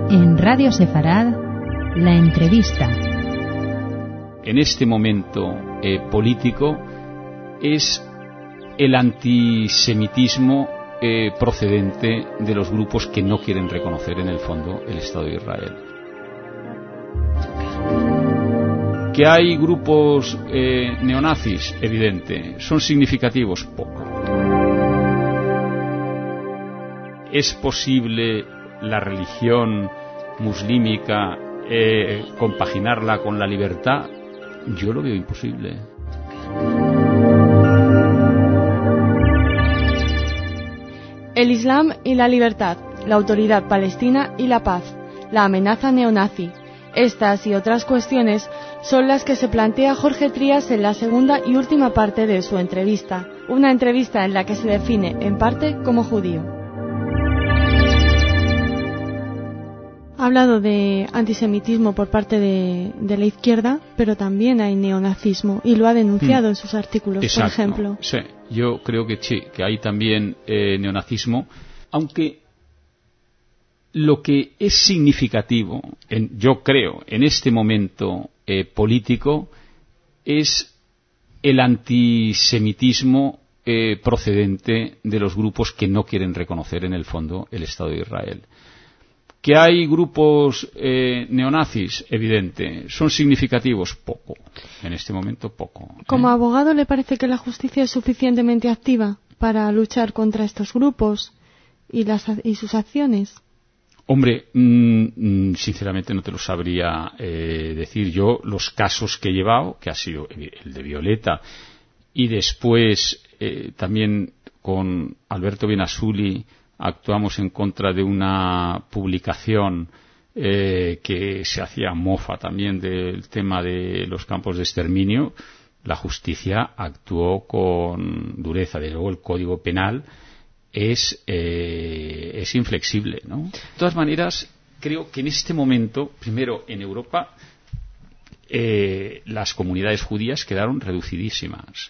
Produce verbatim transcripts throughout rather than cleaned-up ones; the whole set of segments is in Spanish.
En Radio Sefarad, la entrevista. En este momento eh, político es el antisemitismo eh, procedente de los grupos que no quieren reconocer en el fondo el Estado de Israel. Que hay grupos eh, neonazis, evidente. Son significativos, poco. ¿Es posible la religión muslímica eh, compaginarla con la libertad? Yo lo veo imposible. El Islam y la libertad, la autoridad palestina y la paz, la amenaza neonazi. Estas y otras cuestiones son las que se plantea Jorge Trías en la segunda y última parte de su entrevista, una entrevista en la que se define, en parte, como judío. Ha hablado de antisemitismo por parte de, de la izquierda, pero también hay neonazismo, y lo ha denunciado mm. en sus artículos, Exacto. por ejemplo. Sí, yo creo que sí, que hay también eh, neonazismo, aunque lo que es significativo, en, yo creo, en este momento eh, político, es el antisemitismo eh, procedente de los grupos que no quieren reconocer en el fondo el Estado de Israel. Que hay grupos eh, neonazis, evidente. Son significativos, poco. En este momento, poco. ¿eh? ¿Como abogado le parece que la justicia es suficientemente activa para luchar contra estos grupos y, las, y sus acciones? Hombre, mmm, sinceramente no te lo sabría eh, decir. Yo los casos que he llevado, que ha sido el de Violeta, y después eh, también con Alberto Benasuli, actuamos en contra de una publicación eh, que se hacía mofa también del tema de los campos de exterminio. La justicia actuó con dureza. De luego el Código Penal es, eh, es inflexible, ¿no? De todas maneras, creo que en este momento, primero en Europa, eh, las comunidades judías quedaron reducidísimas.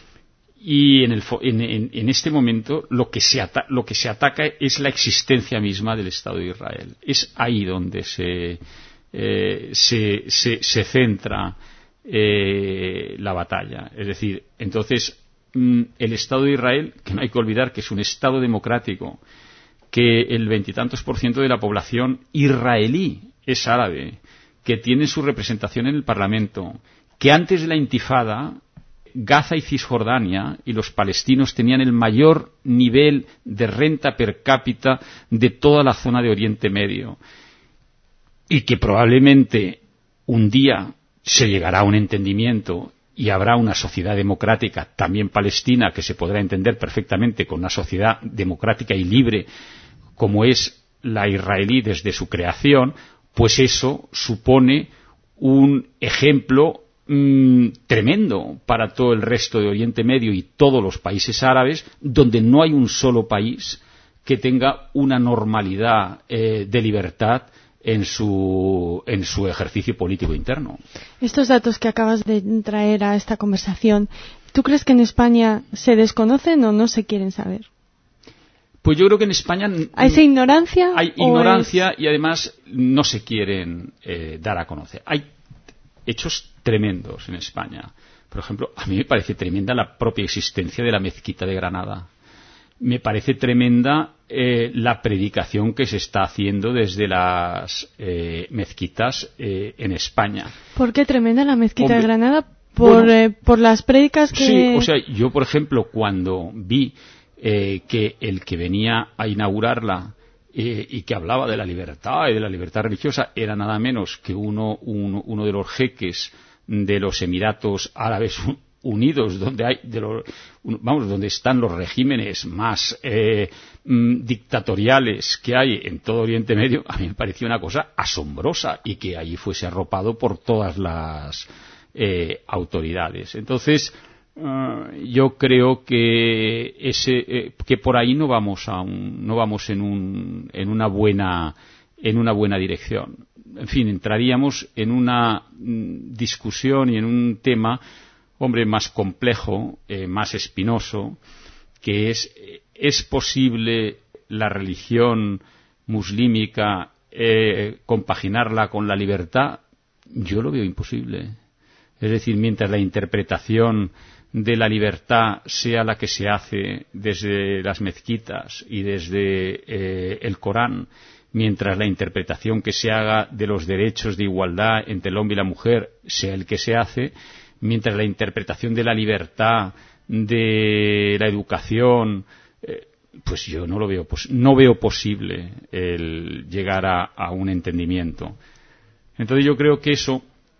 Y en, el, en, en, en este momento lo que, se ata, lo que se ataca es la existencia misma del Estado de Israel. Es ahí donde se, eh, se, se, se centra eh, la batalla. Es decir, entonces, mm, el Estado de Israel, que no hay que olvidar que es un Estado democrático, que el veintitantos por ciento de la población israelí es árabe, que tiene su representación en el Parlamento, que antes de la Intifada Gaza y Cisjordania y los palestinos tenían el mayor nivel de renta per cápita de toda la zona de Oriente Medio, y que probablemente un día se llegará a un entendimiento y habrá una sociedad democrática también palestina que se podrá entender perfectamente con una sociedad democrática y libre como es la israelí desde su creación. Pues eso supone un ejemplo Mm, tremendo para todo el resto de Oriente Medio y todos los países árabes, donde no hay un solo país que tenga una normalidad eh, de libertad en su, en su ejercicio político interno. Estos datos que acabas de traer a esta conversación, ¿tú crees que en España se desconocen o no se quieren saber? Pues yo creo que en España ¿hay esa ignorancia? Hay ignorancia es... y además no se quieren eh, dar a conocer. Hay hechos tremendos en España. Por ejemplo, a mí me parece tremenda la propia existencia de la mezquita de Granada. Me parece tremenda eh, la predicación que se está haciendo desde las eh, mezquitas eh, en España. ¿Por qué tremenda la mezquita Hombre, de Granada? ¿Por, bueno, eh, por las prédicas que...? Sí, o sea, yo, por ejemplo, cuando vi eh, que el que venía a inaugurarla Eh, y que hablaba de la libertad y de la libertad religiosa era nada menos que uno, uno, uno de los jeques de los Emiratos Árabes Unidos, donde hay de los, vamos, donde están los regímenes más eh, mm, dictatoriales que hay en todo Oriente Medio. A mí me pareció una cosa asombrosa, y que allí fuese arropado por todas las eh, autoridades. Entonces, Uh, yo creo que ese eh, que por ahí no vamos a un, no vamos en un en una buena en una buena dirección. En fin, entraríamos en una mm, discusión y en un tema, hombre, más complejo, eh, más espinoso, que es ¿es posible la religión muslímica eh, compaginarla con la libertad, yo lo veo imposible. Es decir, mientras la interpretación de la libertad sea la que se hace desde las mezquitas y desde eh, el Corán, mientras la interpretación que se haga de los derechos de igualdad entre el hombre y la mujer sea el que se hace, mientras la interpretación de la libertad, de la educación, eh, pues yo no lo veo, pues no veo posible el llegar a, a un entendimiento. Entonces yo creo que eso,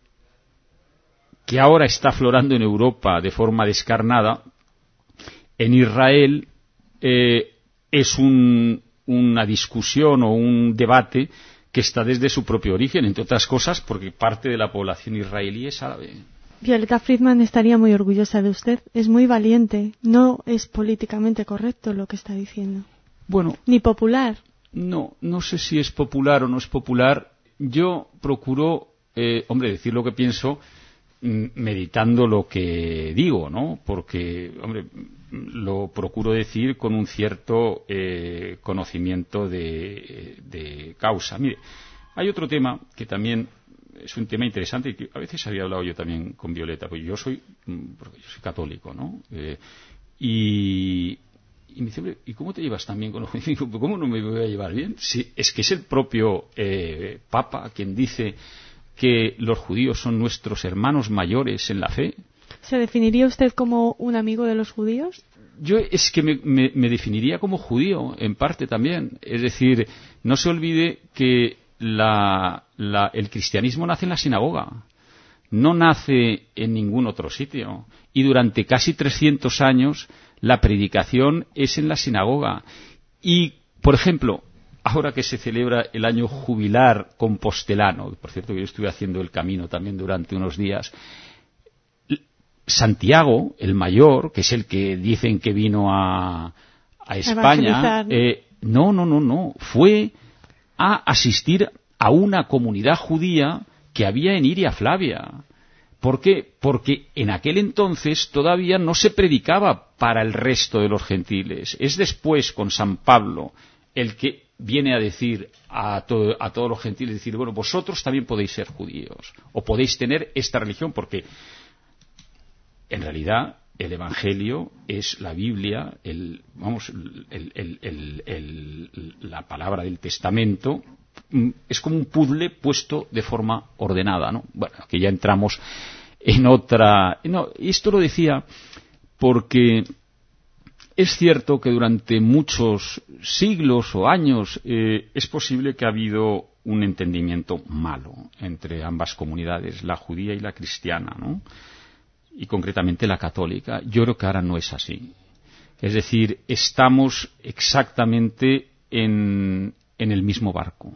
que ahora está aflorando en Europa de forma descarnada, en Israel eh, es un, una discusión o un debate que está desde su propio origen, entre otras cosas porque parte de la población israelí es árabe. Violeta Friedman estaría muy orgullosa de usted. Es muy valiente. No es políticamente correcto lo que está diciendo. Bueno. Ni popular. No, no sé si es popular o no es popular. Yo procuro, eh, hombre, decir lo que pienso meditando lo que digo, ¿no? Porque, hombre, lo procuro decir con un cierto eh, conocimiento de, de causa. Mire, hay otro tema que también es un tema interesante y que a veces había hablado yo también con Violeta, porque yo soy, porque yo soy católico, ¿no? Eh, y, y me dice, hombre, ¿y cómo te llevas tan bien con los judíos? ¿Cómo no me voy a llevar bien? Si es que es el propio eh, Papa quien dice que los judíos son nuestros hermanos mayores en la fe. ¿Se definiría usted como un amigo de los judíos? Yo es que me, me, me definiría como judío, en parte también. Es decir, no se olvide que la, la, el cristianismo nace en la sinagoga, no nace en ningún otro sitio. Y durante casi trescientos años la predicación es en la sinagoga. Y, por ejemplo, ahora que se celebra el año jubilar compostelano, por cierto que yo estuve haciendo el camino también durante unos días, Santiago, el mayor, que es el que dicen que vino a, a España, eh, no, no, no, no, fue a asistir a una comunidad judía que había en Iria Flavia. ¿Por qué? Porque en aquel entonces todavía no se predicaba para el resto de los gentiles. Es después, con San Pablo, el que viene a decir a, todo, a todos los gentiles, decir, bueno, vosotros también podéis ser judíos, o podéis tener esta religión, porque en realidad el Evangelio es la Biblia, el, vamos, el, el, el, el, la palabra del Testamento, es como un puzzle puesto de forma ordenada, ¿no? Bueno, que ya entramos en otra... No, esto lo decía porque es cierto que durante muchos siglos o años eh, es posible que ha habido un entendimiento malo entre ambas comunidades, la judía y la cristiana, ¿no? Y concretamente la católica. Yo creo que ahora no es así. Es decir, estamos exactamente en, en el mismo barco.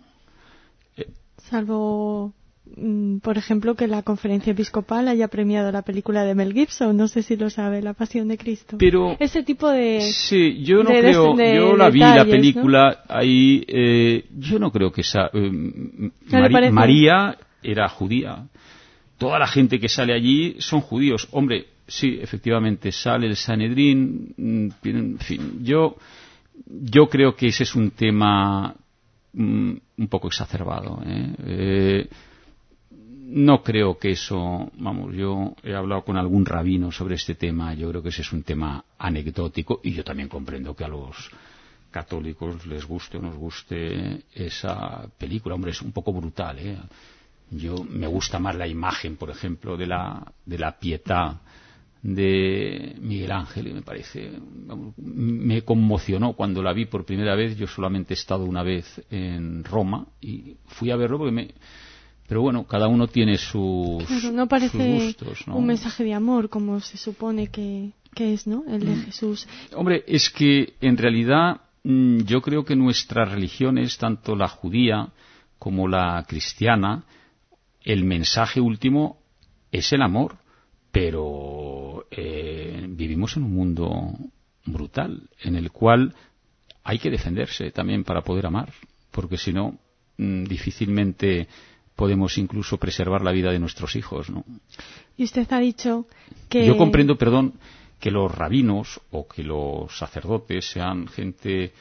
Salvo, por ejemplo, que la Conferencia Episcopal haya premiado la película de Mel Gibson, no sé si lo sabe, La Pasión de Cristo. Pero ese tipo de... Sí, yo no de, creo, de, de yo la detalles, vi, la película, ¿no? ahí, eh, yo no creo que esa... Eh, Mari, María era judía. Toda la gente que sale allí son judíos. Hombre, sí, efectivamente, sale el Sanedrín, en fin, yo, yo creo que ese es un tema mm, un poco exacerbado, ¿eh? Eh, no creo que eso, vamos, yo he hablado con algún rabino sobre este tema, yo creo que ese es un tema anecdótico y yo también comprendo que a los católicos les guste o nos guste esa película. Hombre, es un poco brutal, ¿eh? Yo me gusta más la imagen, por ejemplo, de la de la Pietà de Miguel Ángel, y me parece, me conmocionó cuando la vi por primera vez. Yo solamente he estado una vez en Roma y fui a verlo porque me... Pero bueno, cada uno tiene sus, claro, no parece sus gustos, ¿no? Un mensaje de amor como se supone que, que es, ¿no? El de Jesús. Hombre, es que en realidad yo creo que nuestras religiones, tanto la judía como la cristiana, el mensaje último es el amor, pero eh, vivimos en un mundo brutal en el cual hay que defenderse también para poder amar, porque si no, mmm, difícilmente podemos incluso preservar la vida de nuestros hijos, ¿no? Y usted ha dicho que... Yo comprendo, perdón, que los rabinos o que los sacerdotes sean gente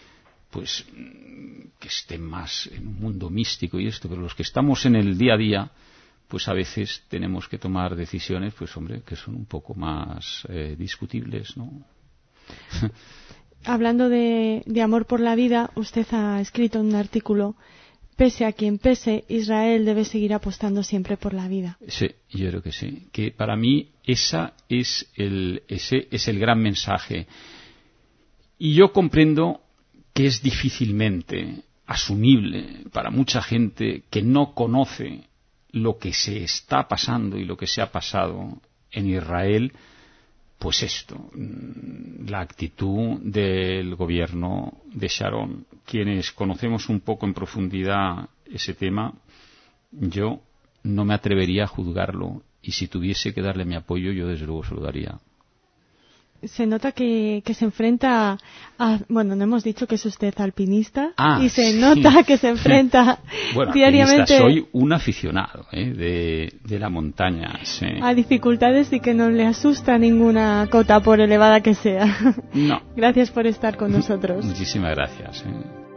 pues que estén más en un mundo místico y esto, pero los que estamos en el día a día, pues a veces tenemos que tomar decisiones, pues hombre, que son un poco más eh, discutibles, ¿no? Hablando de, de amor por la vida, usted ha escrito un artículo: pese a quien pese, Israel debe seguir apostando siempre por la vida. Sí, yo creo que sí. Que para mí esa es el, ese es el gran mensaje. Y yo comprendo que es difícilmente asumible para mucha gente que no conoce lo que se está pasando y lo que se ha pasado en Israel, pues esto, la actitud del gobierno de Sharon. Quienes conocemos un poco en profundidad ese tema, yo no me atrevería a juzgarlo, y si tuviese que darle mi apoyo, yo desde luego se lo daría. Se nota que, que se enfrenta a... Bueno, no hemos dicho que es usted alpinista, ah, y se sí. nota que se enfrenta bueno, diariamente... soy un aficionado ¿eh? de, de la montaña. Sí. A dificultades y que no le asusta ninguna cota, por elevada que sea. No. Gracias por estar con nosotros. Muchísimas gracias. ¿eh?